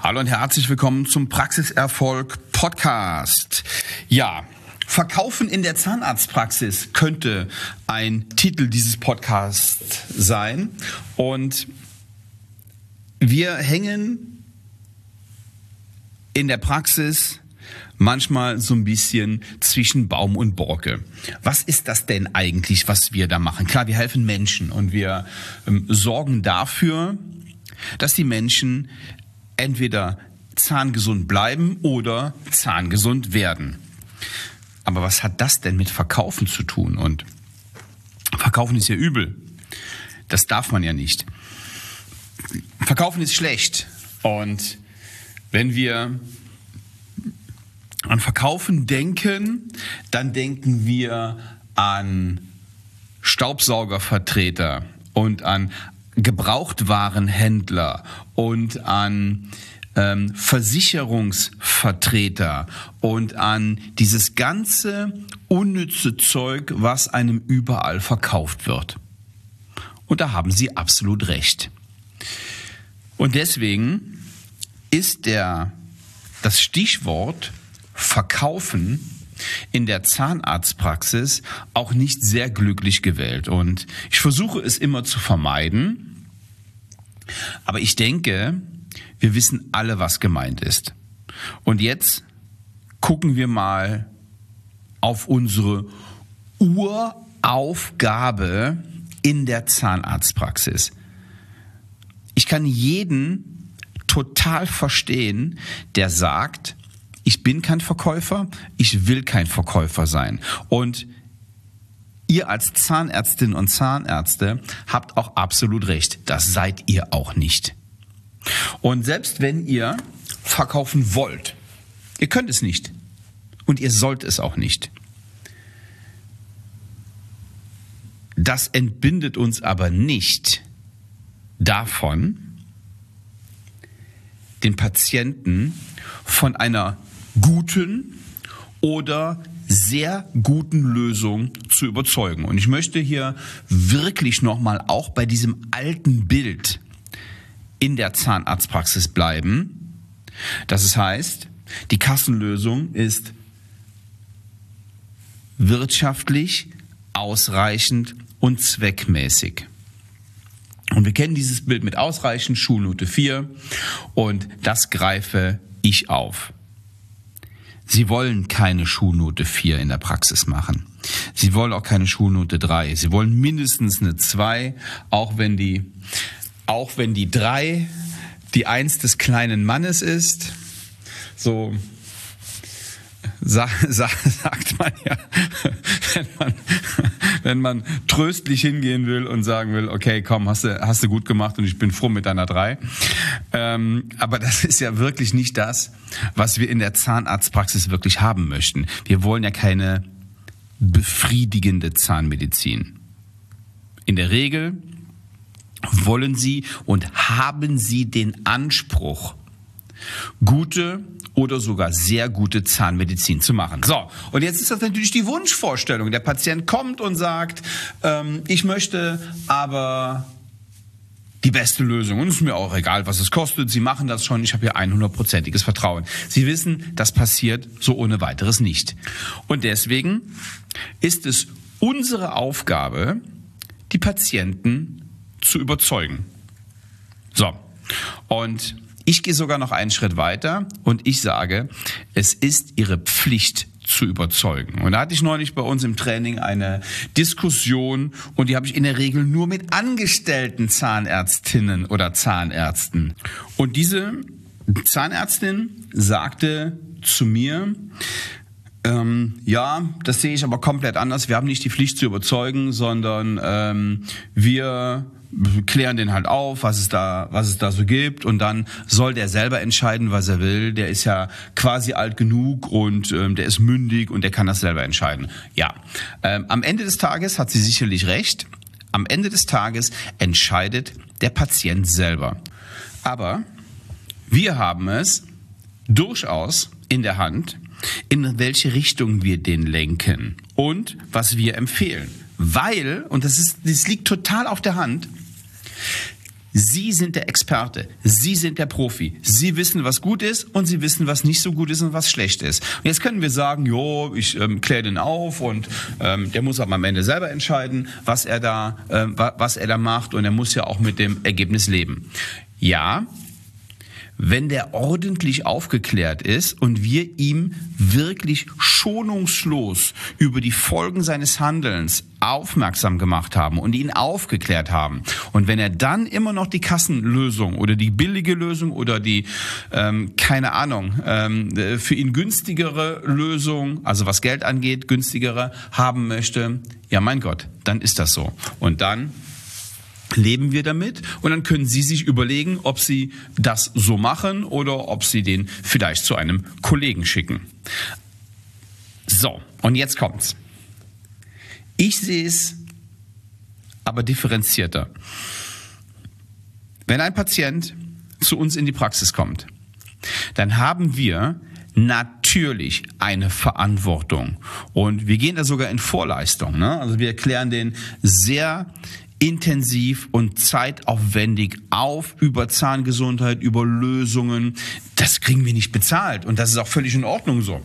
Hallo und herzlich willkommen zum Praxiserfolg Podcast. Ja, Verkaufen in der Zahnarztpraxis könnte ein Titel dieses Podcasts sein. Und wir hängen in der Praxis manchmal so ein bisschen zwischen Baum und Borke. Was ist das denn eigentlich, was wir da machen? Klar, wir helfen Menschen und wir sorgen dafür, dass die Menschen entweder zahngesund bleiben oder zahngesund werden. Aber was hat das denn mit Verkaufen zu tun? Und Verkaufen ist ja übel. Das darf man ja nicht. Verkaufen ist schlecht. Und wenn wir an Verkaufen denken, dann denken wir an Staubsaugervertreter und an Gebrauchtwarenhändler und an Versicherungsvertreter und an dieses ganze unnütze Zeug, was einem überall verkauft wird. Und da haben Sie absolut recht. Und deswegen ist das Stichwort Verkaufen in der Zahnarztpraxis auch nicht sehr glücklich gewählt. Und ich versuche es immer zu vermeiden. Aber ich denke, wir wissen alle, was gemeint ist. Und jetzt gucken wir mal auf unsere Uraufgabe in der Zahnarztpraxis. Ich kann jeden total verstehen, der sagt, ich bin kein Verkäufer, ich will kein Verkäufer sein. Und ihr als Zahnärztinnen und Zahnärzte habt auch absolut recht. Das seid ihr auch nicht. Und selbst wenn ihr verkaufen wollt, ihr könnt es nicht. Und ihr sollt es auch nicht. Das entbindet uns aber nicht davon, den Patienten von einer guten oder sehr guten Lösung zu überzeugen. Und ich möchte hier wirklich nochmal auch bei diesem alten Bild in der Zahnarztpraxis bleiben. Das heißt, die Kassenlösung ist wirtschaftlich, ausreichend und zweckmäßig. Und wir kennen dieses Bild mit ausreichend, Schulnote 4, und das greife ich auf. Sie wollen keine Schulnote 4 in der Praxis machen. Sie wollen auch keine Schulnote 3. Sie wollen mindestens eine 2, auch wenn die 3 die 1 des kleinen Mannes ist. So sagt man ja, wenn man tröstlich hingehen will und sagen will, okay, komm, hast du gut gemacht und ich bin froh mit deiner 3. Aber das ist ja wirklich nicht das, was wir in der Zahnarztpraxis wirklich haben möchten. Wir wollen ja keine befriedigende Zahnmedizin. In der Regel wollen Sie und haben Sie den Anspruch, gute oder sogar sehr gute Zahnmedizin zu machen. So, und jetzt ist das natürlich die Wunschvorstellung. Der Patient kommt und sagt, ich möchte aber die beste Lösung. Und es ist mir auch egal, was es kostet. Sie machen das schon. Ich habe hier 100%iges Vertrauen. Sie wissen, das passiert so ohne weiteres nicht. Und deswegen ist es unsere Aufgabe, die Patienten zu überzeugen. So, und ich gehe sogar noch einen Schritt weiter und ich sage, es ist Ihre Pflicht zu überzeugen. Und da hatte ich neulich bei uns im Training eine Diskussion und die habe ich in der Regel nur mit angestellten Zahnärztinnen oder Zahnärzten. Und diese Zahnärztin sagte zu mir, ja, das sehe ich aber komplett anders. Wir haben nicht die Pflicht zu überzeugen, sondern wir klären den halt auf, was es da so gibt, und dann soll der selber entscheiden, was er will. Der ist ja quasi alt genug und der ist mündig und der kann das selber entscheiden. Ja, am Ende des Tages hat sie sicherlich recht. Am Ende des Tages entscheidet der Patient selber. Aber wir haben es durchaus in der Hand, in welche Richtung wir den lenken und was wir empfehlen. Weil, und das liegt total auf der Hand, Sie sind der Experte, Sie sind der Profi. Sie wissen, was gut ist und Sie wissen, was nicht so gut ist und was schlecht ist. Und jetzt können wir sagen, jo, ich kläre den auf und der muss aber am Ende selber entscheiden, was er da macht, und er muss ja auch mit dem Ergebnis leben. Ja, wenn der ordentlich aufgeklärt ist und wir ihm wirklich schonungslos über die Folgen seines Handelns aufmerksam gemacht haben und ihn aufgeklärt haben, und wenn er dann immer noch die Kassenlösung oder die billige Lösung oder die, für ihn günstigere Lösung, also was Geld angeht, günstigere haben möchte, ja mein Gott, dann ist das so. Und dann leben wir damit, und dann können Sie sich überlegen, ob Sie das so machen oder ob Sie den vielleicht zu einem Kollegen schicken. So, und jetzt kommt's. Ich sehe es aber differenzierter. Wenn ein Patient zu uns in die Praxis kommt, dann haben wir natürlich eine Verantwortung, und wir gehen da sogar in Vorleistung, ne? Also wir erklären den sehr intensiv und zeitaufwendig auf über Zahngesundheit, über Lösungen. Das kriegen wir nicht bezahlt, und das ist auch völlig in Ordnung so.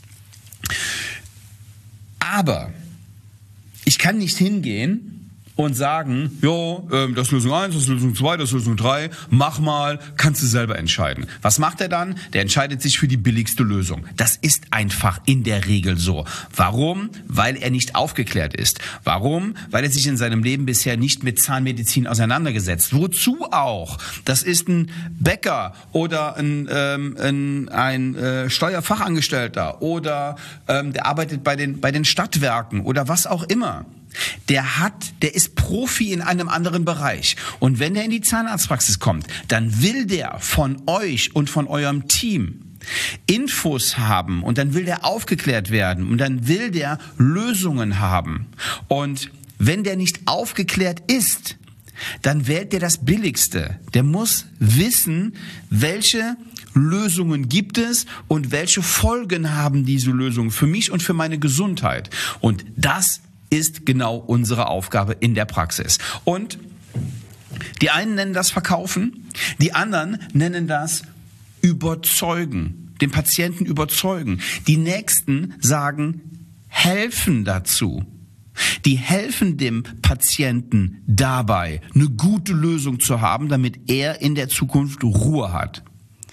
Aber ich kann nicht hingehen und sagen, das ist Lösung 1, das ist Lösung 2, das ist Lösung 3, mach mal, kannst du selber entscheiden. Was macht er dann? Der entscheidet sich für die billigste Lösung. Das ist einfach in der Regel so. Warum? Weil er nicht aufgeklärt ist. Warum? Weil er sich in seinem Leben bisher nicht mit Zahnmedizin auseinandergesetzt. Wozu auch? Das ist ein Bäcker oder ein Steuerfachangestellter oder der arbeitet bei den Stadtwerken oder was auch immer. Der ist Profi in einem anderen Bereich. Und wenn der in die Zahnarztpraxis kommt, dann will der von euch und von eurem Team Infos haben, und dann will der aufgeklärt werden, und dann will der Lösungen haben. Und wenn der nicht aufgeklärt ist, dann wählt der das Billigste. Der muss wissen, welche Lösungen gibt es und welche Folgen haben diese Lösungen für mich und für meine Gesundheit. Und das ist genau unsere Aufgabe in der Praxis. Und die einen nennen das Verkaufen, die anderen nennen das Überzeugen, den Patienten überzeugen. Die Nächsten sagen, helfen dazu. Die helfen dem Patienten dabei, eine gute Lösung zu haben, damit er in der Zukunft Ruhe hat.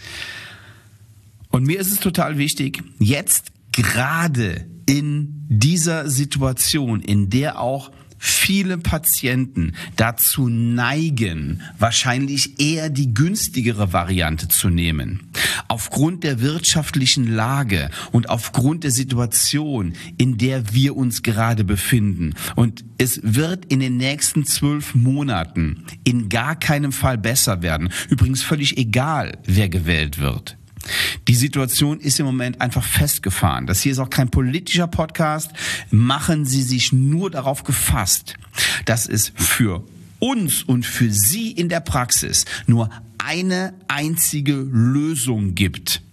Und mir ist es total wichtig, jetzt gerade in dieser Situation, in der auch viele Patienten dazu neigen, wahrscheinlich eher die günstigere Variante zu nehmen, aufgrund der wirtschaftlichen Lage und aufgrund der Situation, in der wir uns gerade befinden. Und es wird in den nächsten 12 Monaten in gar keinem Fall besser werden. Übrigens völlig egal, wer gewählt wird. Die Situation ist im Moment einfach festgefahren. Das hier ist auch kein politischer Podcast. Machen Sie sich nur darauf gefasst, dass es für uns und für Sie in der Praxis nur eine einzige Lösung gibt.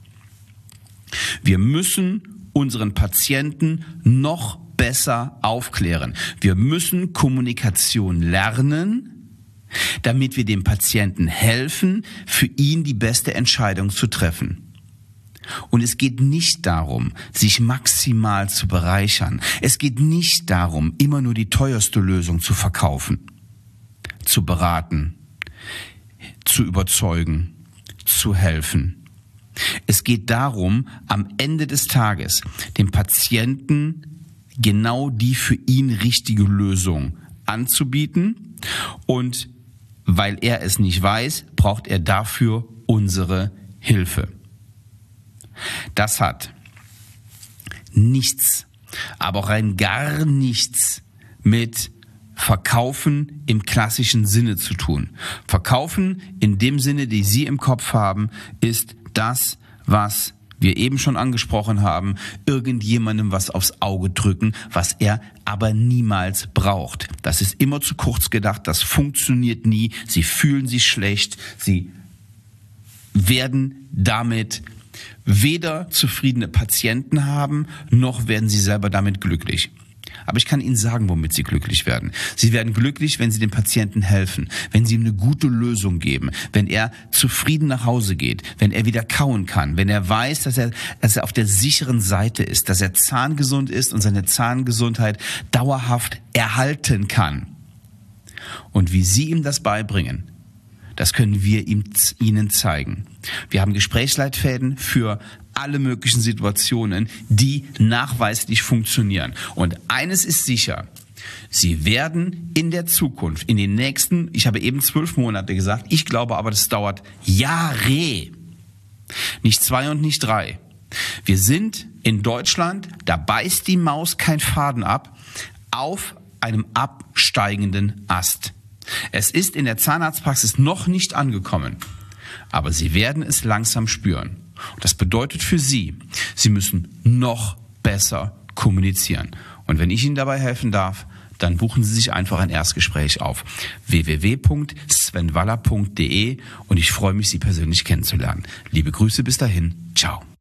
Wir müssen unseren Patienten noch besser aufklären. Wir müssen Kommunikation lernen, damit wir dem Patienten helfen, für ihn die beste Entscheidung zu treffen. Und es geht nicht darum, sich maximal zu bereichern. Es geht nicht darum, immer nur die teuerste Lösung zu verkaufen, zu beraten, zu überzeugen, zu helfen. Es geht darum, am Ende des Tages dem Patienten genau die für ihn richtige Lösung anzubieten, und weil er es nicht weiß, braucht er dafür unsere Hilfe. Das hat nichts, aber auch rein gar nichts mit Verkaufen im klassischen Sinne zu tun. Verkaufen in dem Sinne, den Sie im Kopf haben, ist das, was wir eben schon angesprochen haben, irgendjemandem was aufs Auge drücken, was er aber niemals braucht. Das ist immer zu kurz gedacht, das funktioniert nie. Sie fühlen sich schlecht, Sie werden damit weder zufriedene Patienten haben, noch werden Sie selber damit glücklich. Aber ich kann Ihnen sagen, womit Sie glücklich werden. Sie werden glücklich, wenn Sie dem Patienten helfen, wenn Sie ihm eine gute Lösung geben, wenn er zufrieden nach Hause geht, wenn er wieder kauen kann, wenn er weiß, dass er auf der sicheren Seite ist, dass er zahngesund ist und seine Zahngesundheit dauerhaft erhalten kann. Und wie Sie ihm das beibringen, das können wir Ihnen zeigen. Wir haben Gesprächsleitfäden für alle möglichen Situationen, die nachweislich funktionieren. Und eines ist sicher: Sie werden in der Zukunft, in den nächsten, ich habe eben 12 Monate gesagt, ich glaube aber, das dauert Jahre, nicht 2 und nicht 3. Wir sind in Deutschland, da beißt die Maus kein Faden ab, auf einem absteigenden Ast. Es ist in der Zahnarztpraxis noch nicht angekommen, aber Sie werden es langsam spüren. Und das bedeutet für Sie, Sie müssen noch besser kommunizieren. Und wenn ich Ihnen dabei helfen darf, dann buchen Sie sich einfach ein Erstgespräch auf www.svenwaller.de und ich freue mich, Sie persönlich kennenzulernen. Liebe Grüße bis dahin. Ciao.